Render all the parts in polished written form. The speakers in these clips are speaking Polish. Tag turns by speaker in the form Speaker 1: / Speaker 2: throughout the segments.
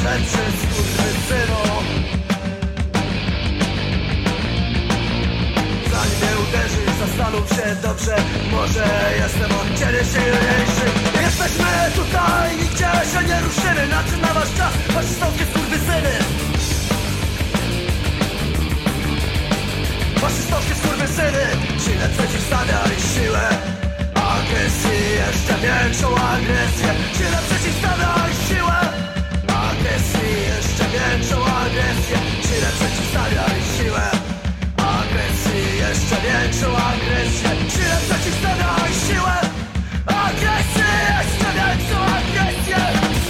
Speaker 1: lepszy skurwysynu. Zanim mnie uderzysz, zastanów się dobrze, może jestem od ciebie silniejszy. Jesteśmy tutaj, nigdzie się nie ruszymy, zaczyna wasz czas, faszystowskie skurwysyny. Faszystowskie skurwysyny, silne przeciwstawiaj siłę agresji, jeszcze większą agresję. Silne przeciwstawiaj siłę agresji, jeszcze większą agresję. Silne przeciwstawiaj siłę agresji, jeszcze większą agresję. Silne przeciwstawiaj siłę agresji, jeszcze większą agresję.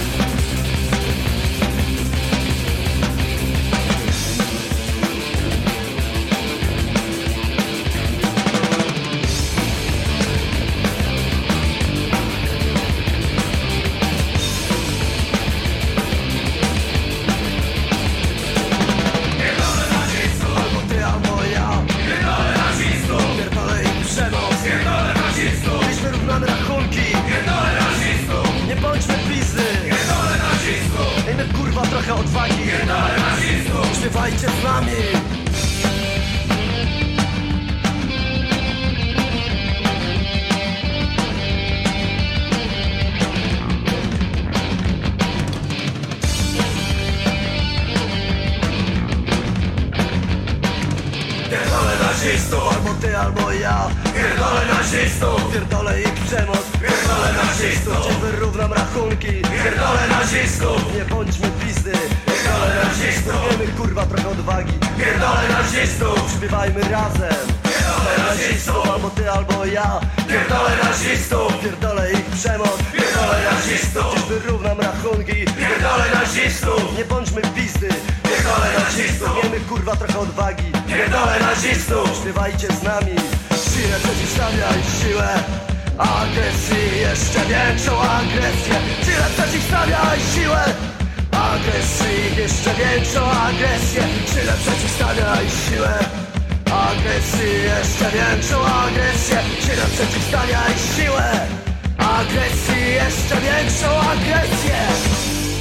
Speaker 1: Nie bądźmy pizdy, miejmy kurwa trochę odwagi, śpiewajcie z nami.
Speaker 2: Pierdolę nazistów,
Speaker 1: Albo ty, albo ja.
Speaker 2: pierdolę nazistów,
Speaker 1: Pierdolę ich przemoc,
Speaker 2: pierdolę nazistów,
Speaker 1: gdzie wyrównam rachunki.
Speaker 2: pierdolę nazistów,
Speaker 1: Nie bądźmy pizdy,
Speaker 2: pierdolę nazistów,
Speaker 1: miejmy kurwa trochę odwagi,
Speaker 2: pierdolę nazistów,
Speaker 1: śpiewajmy razem.
Speaker 2: pierdolę nazistów,
Speaker 1: Albo ty, albo ja.
Speaker 2: pierdolę nazistów,
Speaker 1: Pierdolę ich przemoc,
Speaker 2: pierdolę nazistów,
Speaker 1: wyrównam rachunki.
Speaker 2: pierdolę nazistów,
Speaker 1: Nie bądźmy pizdy,
Speaker 2: pierdolę nazistów,
Speaker 1: miejmy kurwa trochę odwagi,
Speaker 2: pierdolę nazistów,
Speaker 1: śpiewajcie z nami. Siłę przeciwstawiaj siłę agresji, jeszcze większą agresję. Siłę przeciwstawiaj siłę agresji, jeszcze większą agresję. Siłę przeciwstawiaj siłę agresji, jeszcze większą agresję. Siłę przeciwstawiaj siłę agresji, jeszcze większą agresję.